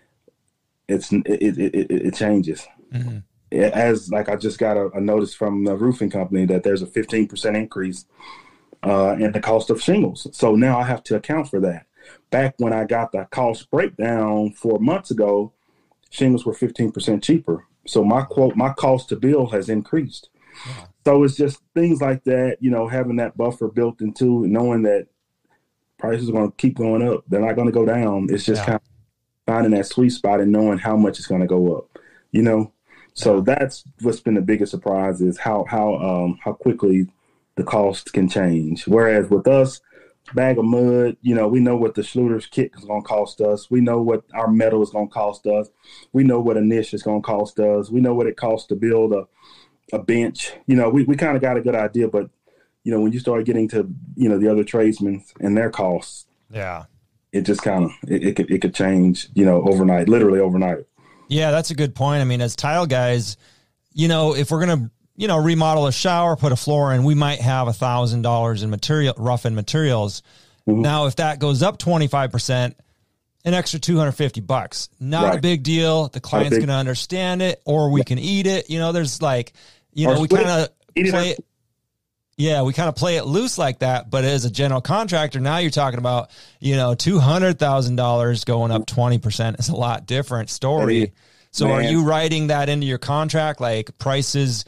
It changes. Mm-hmm. As like I just got a notice from the roofing company that there's a 15% increase in the cost of shingles. So now I have to account for that. Back when I got the cost breakdown 4 months ago, shingles were 15% cheaper. So my cost to build has increased. Yeah. So it's just things like that, having that buffer built into it, knowing that prices are going to keep going up. They're not going to go down. It's just kind of finding that sweet spot and knowing how much it's going to go up, So that's what's been the biggest surprise is how quickly the cost can change. Whereas with us, bag of mud, we know what the Schluter's kit is going to cost us. We know what our metal is going to cost us. We know what a niche is going to cost us. We know what it costs to build a bench. We kind of got a good idea, but when you start getting to the other tradesmen and their costs, it just kind of it could change overnight, literally overnight. Yeah, that's a good point. I mean, as tile guys, if we're gonna remodel a shower, put a floor in, we might have $1,000 in rough-in materials. Mm-hmm. Now, if that goes up 25%, an extra $250, not a big deal. The client's going to understand it, or we can eat it. There's like, we kind of play it. Yeah, we kind of play it loose like that. But as a general contractor, now you're talking about, $200,000 going up 20% is a lot different story. So are you writing that into your contract, like prices,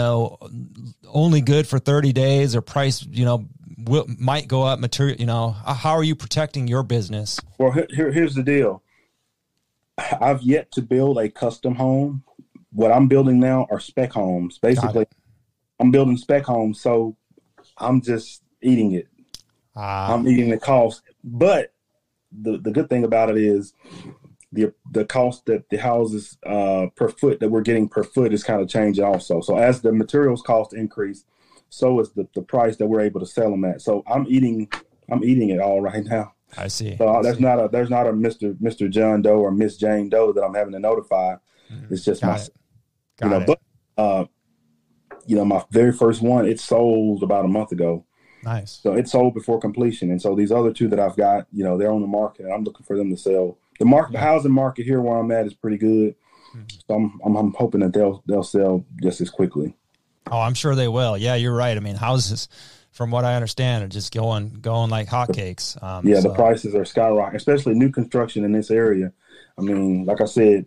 only good for 30 days or price, might go up material, how are you protecting your business? Well, here's the deal. I've yet to build a custom home. What I'm building now are spec homes. Basically, I'm building spec homes, so I'm just eating it. I'm eating the cost. But the good thing about it is the cost that the houses per foot that we're getting per foot is kind of changing also. So as the materials cost increase, so is the price that we're able to sell them at. So I'm eating it all right now. I see. So there's not a Mr. John Doe or Miss Jane Doe that I'm having to notify. Mm-hmm. It's just Got it. But my very first one, it sold about a month ago. Nice. So it sold before completion. And so these other two that I've got, they're on the market. I'm looking for them to sell. The housing market here where I'm at is pretty good. Mm-hmm. So I'm hoping that they'll sell just as quickly. Oh, I'm sure they will. Yeah, you're right. I mean, houses, from what I understand, are just going like hotcakes. The prices are skyrocketing, especially new construction in this area. I mean, like I said,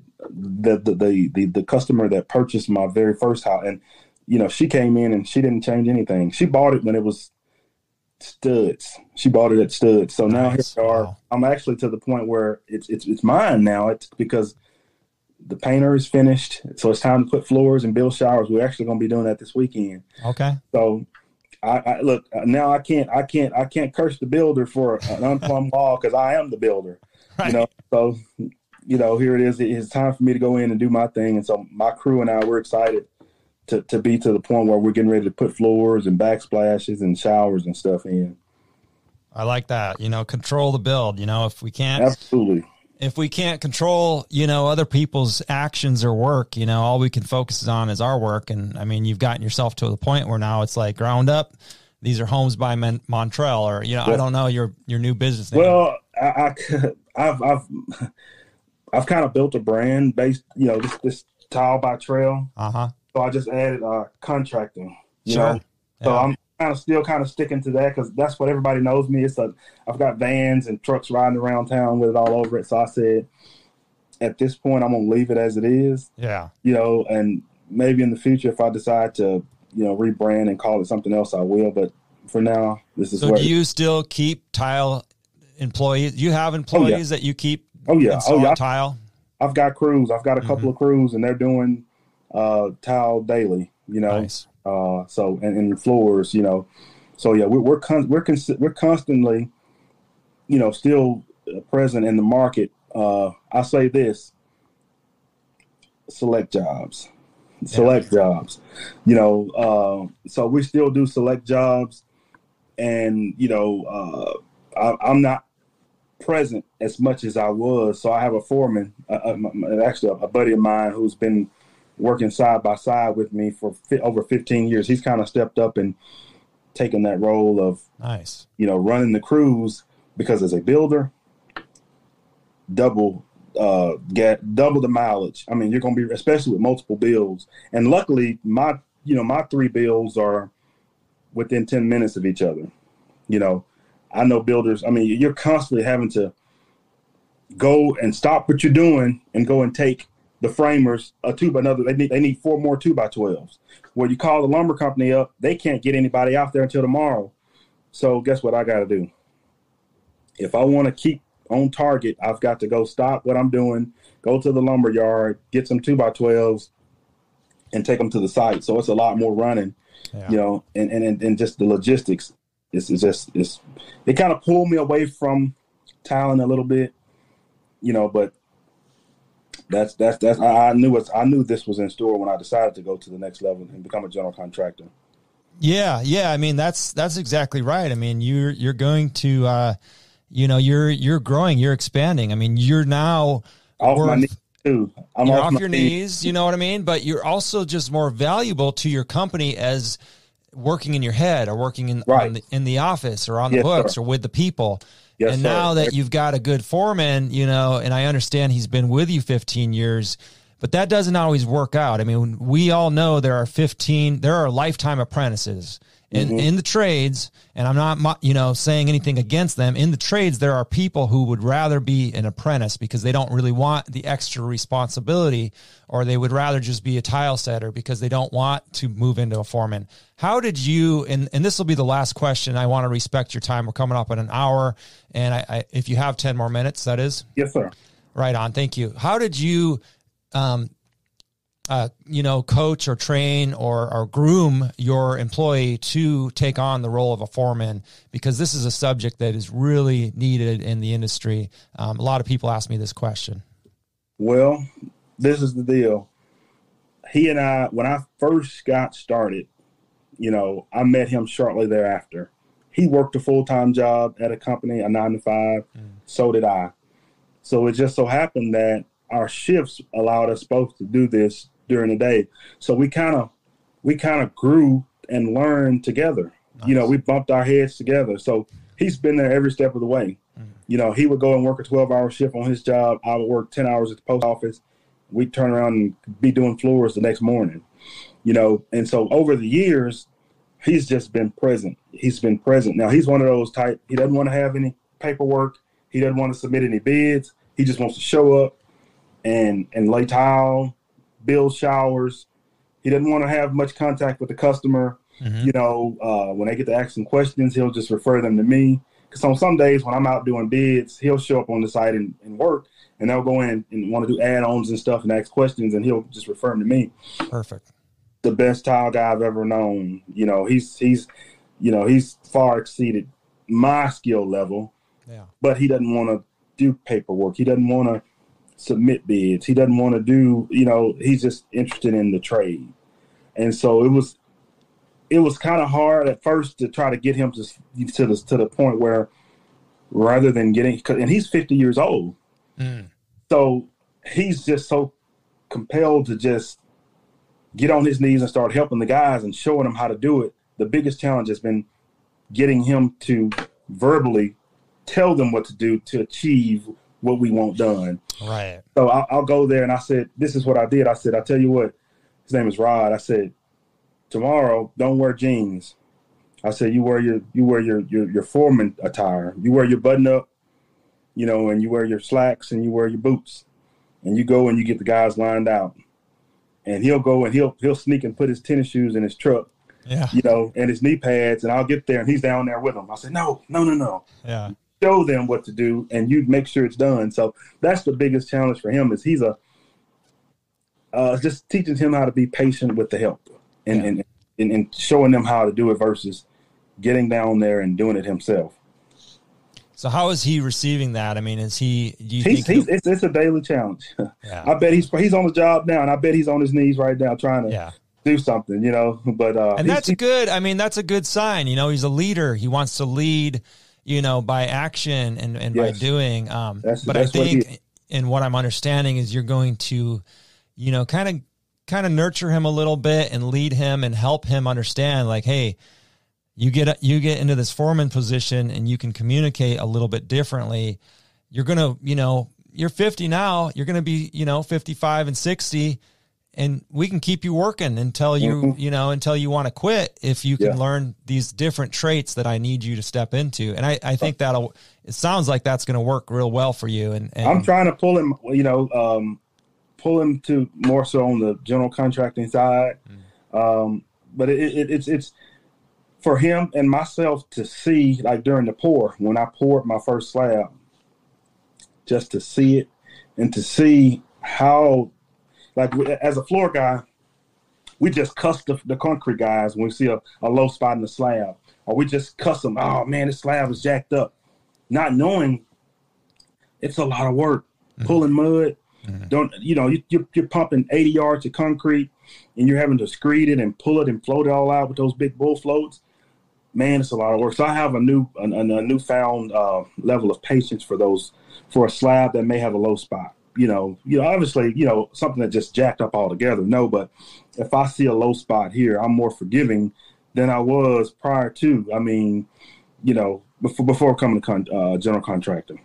the customer that purchased my very first house, and she came in and she didn't change anything. She bought it when it was studs. She bought it at studs. So now here we are. Wow. I'm actually to the point where it's mine now. It's because the painter is finished, so it's time to put floors and build showers. We're actually going to be doing that this weekend. Okay. So I look now. I can't curse the builder for an unplumbed wall because I am the builder. Right. So here it is. It's time for me to go in and do my thing. And so my crew and I, we're excited to be to the point where we're getting ready to put floors and backsplashes and showers and stuff in. I like that. Control the build. If we can't. Absolutely. If we can't control, other people's actions or work, all we can focus on is our work. And I mean, you've gotten yourself to the point where now it's like ground up. These are homes by Montreal, or, I don't know your new business name. Well, I've kind of built a brand based, this Tile by Trail. Uh-huh. So I just added contracting, Sure. So I'm still sticking to that because that's what everybody knows me. I've got vans and trucks riding around town with it all over it. So I said, at this point, I'm going to leave it as it is. Yeah. And maybe in the future, if I decide to, rebrand and call it something else, I will. But for now, this is So do you still keep tile employees? You have employees that you keep installing tile? I've got crews. I've got a couple of crews, and they're doing tile daily, Nice. So, and floors, so yeah, we're constantly, still present in the market. I say this, select jobs, jobs, so we still do select jobs, and, I'm not present as much as I was. So I have a foreman, actually a buddy of mine who's been working side by side with me for over 15 years. He's kind of stepped up and taken that role of, Nice, running the crews, because as a builder, double the mileage. I mean, you're going to be, especially with multiple builds. And luckily my 3 builds are within 10 minutes of each other. I know builders, I mean, you're constantly having to go and stop what you're doing and go and take the framers they need 4 more 2x12s. When you call the lumber company up, they can't get anybody out there until tomorrow. So guess what I got to do? If I want to keep on target, I've got to go stop what I'm doing, go to the lumber yard, get some 2x12s, and take them to the site. So it's a lot more running, and just the logistics. It kind of pulled me away from tiling a little bit, but that's I knew this was in store when I decided to go to the next level and become a general contractor. Yeah. I mean, that's exactly right. I mean, you're going to, you're growing, you're expanding. I mean, you're now off my knees too. You're off your knees, you know what I mean? But you're also just more valuable to your company as working in your head or working in the office or on the books, or with the people. Yes, and now that you've got a good foreman, and I understand he's been with you 15 years, but that doesn't always work out. I mean, we all know there are lifetime apprentices in the trades, and I'm not, saying anything against them. In the trades, there are people who would rather be an apprentice because they don't really want the extra responsibility, or they would rather just be a tile setter because they don't want to move into a foreman. How did you, and this will be the last question, I want to respect your time. We're coming up in an hour, and I if you have 10 more minutes, that is? Yes, sir. Right on. Thank you. How did you, coach or train or groom your employee to take on the role of a foreman? Because this is a subject that is really needed in the industry. A lot of people ask me this question. Well, this is the deal. He and I, when I first got started, I met him shortly thereafter. He worked a full-time job at a company, a 9-to-5. So did I. So it just so happened that our shifts allowed us both to do this during the day. So we kind of grew and learned together. Nice. We bumped our heads together. So he's been there every step of the way. He would go and work a 12-hour shift on his job. I would work 10 hours at the post office. We'd turn around and be doing floors the next morning. And so over the years, he's just been present. He's been present. Now, he's one of those type, he doesn't want to have any paperwork. He doesn't want to submit any bids. He just wants to show up and lay tile, build showers. He doesn't want to have much contact with the customer. When they get to ask him questions, he'll just refer them to me. Because on some days when I'm out doing bids, he'll show up on the site and work, and they'll go in and want to do add-ons and stuff and ask questions, and he'll just refer them to me. Perfect. The best tile guy I've ever known. He's far exceeded my skill level. Yeah. But he doesn't want to do paperwork. He doesn't want to submit bids. He doesn't want to do, he's just interested in the trade. And so it was kind of hard at first to try to get him to the point where, rather than getting, and he's 50 years old. So he's just so compelled to just get on his knees and start helping the guys and showing them how to do it. The biggest challenge has been getting him to verbally tell them what to do to achieve what we want done. Right. So I'll go there, and I said, this is what I did. I said, I tell you what, his name is Rod. I said, tomorrow, don't wear jeans. I said, you wear your foreman attire. You wear your button up, and you wear your slacks and you wear your boots, and you go and you get the guys lined out. And he'll go and he'll sneak and put his tennis shoes in his truck, and his knee pads, and I'll get there and he's down there with them. I said, no. Yeah. Show them what to do, and you make sure it's done. So that's the biggest challenge for him is he's a just teaching him how to be patient with the help and showing them how to do it versus getting down there and doing it himself. So how is he receiving that? I mean, is he? Do you think it's a daily challenge. Yeah. I bet he's on the job now, and I bet he's on his knees right now trying to do something, you know. But and that's good. I mean, that's a good sign. You know, he's a leader. He wants to lead, you know, by action and by doing. But I think, and what I'm understanding is you're going to, you know, kind of nurture him a little bit and lead him and help him understand, like, hey, you get into this foreman position and you can communicate a little bit differently. You're going to, you know, you're 50 now, you're going to be, you know, 55 and 60, and we can keep you working until you, you know, until you want to quit if you can learn these different traits that I need you to step into. And I think it sounds like that's going to work real well for you. And I'm trying to pull him, you know, pull him to more so on the general contracting side. But it's for him and myself to see, like during the pour, when I poured my first slab, just to see it and to see how, like, as a floor guy, we just cuss the concrete guys when we see a low spot in the slab, or we just cuss them. Oh man, this slab is jacked up, not knowing it's a lot of work pulling mud. Don't you know you're pumping 80 yards of concrete and you're having to screed it and pull it and float it all out with those big bull floats. Man, it's a lot of work. So I have a newfound level of patience for a slab that may have a low spot. You know, obviously, you know, something that just jacked up altogether. No, but if I see a low spot here, I'm more forgiving than I was prior to. I mean, you know, before coming to general contractor.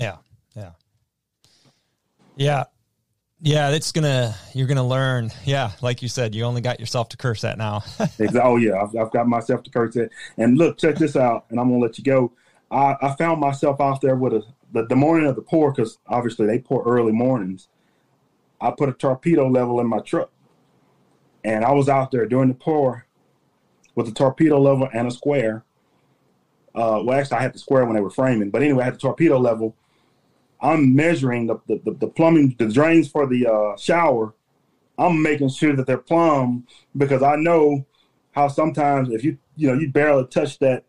Yeah, you're gonna learn. Yeah, like you said, you only got yourself to curse at now. Oh yeah, I've got myself to curse at. And look, check this out, and I'm gonna let you go. I found myself out there with the morning of the pour, because obviously they pour early mornings. I put a torpedo level in my truck, and I was out there during the pour with a torpedo level and a square. Well, actually, I had the square when they were framing, but anyway, I had the torpedo level. I'm measuring the plumbing, the drains for the shower. I'm making sure that they're plumbed, because I know how sometimes if you barely touch that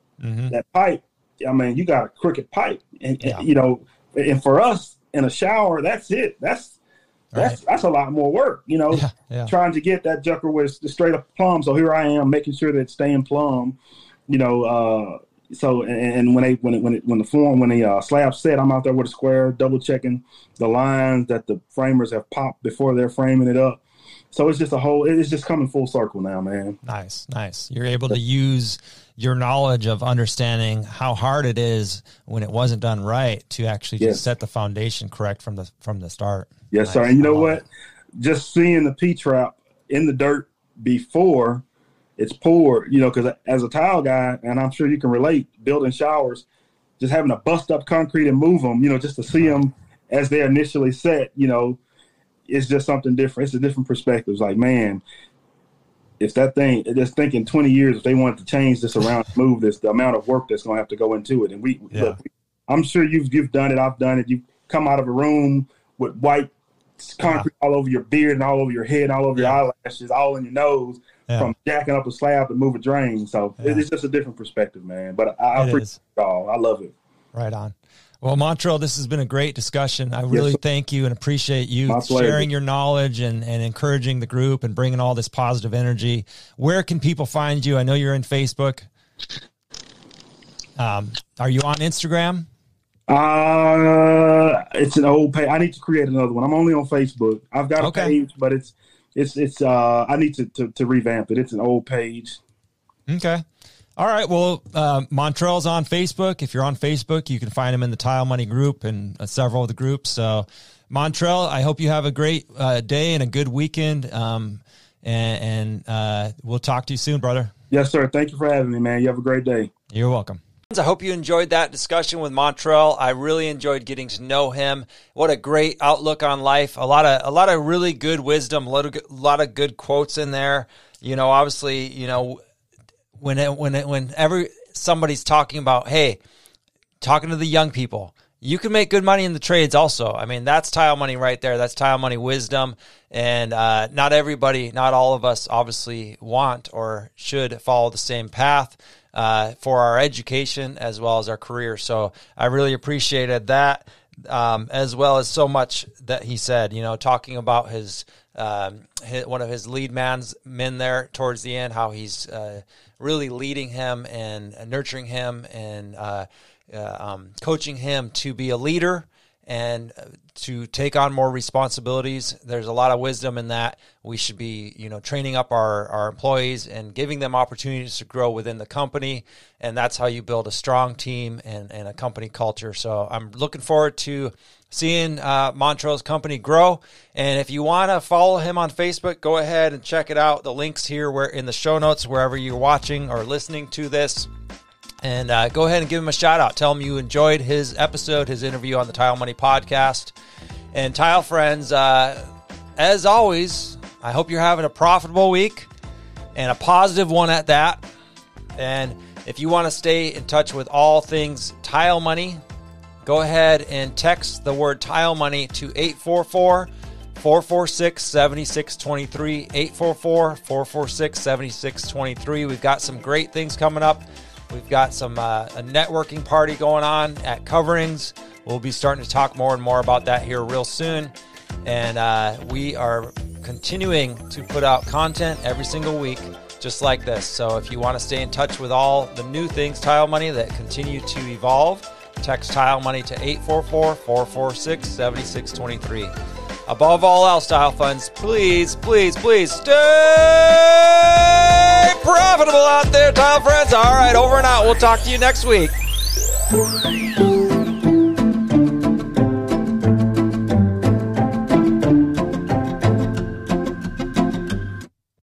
pipe, I mean, you got a crooked pipe, and you know, and for us in a shower, that's it. That's a lot more work, you know, trying to get that jucker with the straight up plumb. So here I am making sure that it's staying plumb, you know. So and when the slab set, I'm out there with a square, double checking the lines that the framers have popped before they're framing it up. So it's just coming full circle now, man. Nice. You're able to use your knowledge of understanding how hard it is when it wasn't done right to actually just set the foundation correct from the start. Yes, sir. And you know what? Just seeing the P-trap in the dirt before it's poured, you know, because as a tile guy, and I'm sure you can relate, building showers, just having to bust up concrete and move them, you know, just to see them as they're initially set, you know, it's just something different. It's a different perspective. It's like, man, if that thing, just thinking 20 years, if they wanted to change this around, move this, the amount of work that's going to have to go into it. And look, I'm sure you've done it. I've done it. You come out of a room with white concrete all over your beard and all over your head and all over your eyelashes, all in your nose, from jacking up a slab to move a drain. So it's just a different perspective, man. But I appreciate it all. I love it. Right on. Well, Montrell, this has been a great discussion. I really thank you and appreciate you sharing your knowledge and encouraging the group and bringing all this positive energy. Where can people find you? I know you're in Facebook. Are you on Instagram? It's an old page. I need to create another one. I'm only on Facebook. I've got a page, but it's I need to revamp it. It's an old page. Okay. All right. Well, Montrell's on Facebook. If you're on Facebook, you can find him in the Tile Money group and several of the groups. So Montrell, I hope you have a great day and a good weekend. And we'll talk to you soon, brother. Yes, sir. Thank you for having me, man. You have a great day. You're welcome. I hope you enjoyed that discussion with Montrell. I really enjoyed getting to know him. What a great outlook on life. A lot of really good wisdom, a lot of good quotes in there. You know, obviously, you know, whenever somebody's talking about, hey, talking to the young people, you can make good money in the trades also. I mean, that's tile money right there. That's tile money wisdom. And not everybody, not all of us obviously want or should follow the same path for our education as well as our career. So I really appreciated that, as well as so much that he said, talking about his one of his lead men there towards the end, how he's really leading him and nurturing him and coaching him to be a leader and to take on more responsibilities. There's a lot of wisdom in that. We should be, training up our employees and giving them opportunities to grow within the company. And that's how you build a strong team and a company culture. So I'm looking forward to seeing Montrell's company grow. And if you want to follow him on Facebook, go ahead and check it out. The link's here in the show notes, wherever you're watching or listening to this. And go ahead and give him a shout out. Tell him you enjoyed his episode, his interview on the Tile Money Podcast. And Tile friends, as always, I hope you're having a profitable week and a positive one at that. And if you want to stay in touch with all things Tile Money, go ahead and text the word Tile Money to 844-446-7623, 844-446-7623. We've got some great things coming up. We've got some a networking party going on at Coverings. We'll be starting to talk more and more about that here real soon. And we are continuing to put out content every single week, just like this. So if you want to stay in touch with all the new things Tile Money that continue to evolve, text Tile Money to 844-446-7623. Above all else, Tile Funds, please, please, please stay profitable out there, Tile friends. All right, over and out. We'll talk to you next week.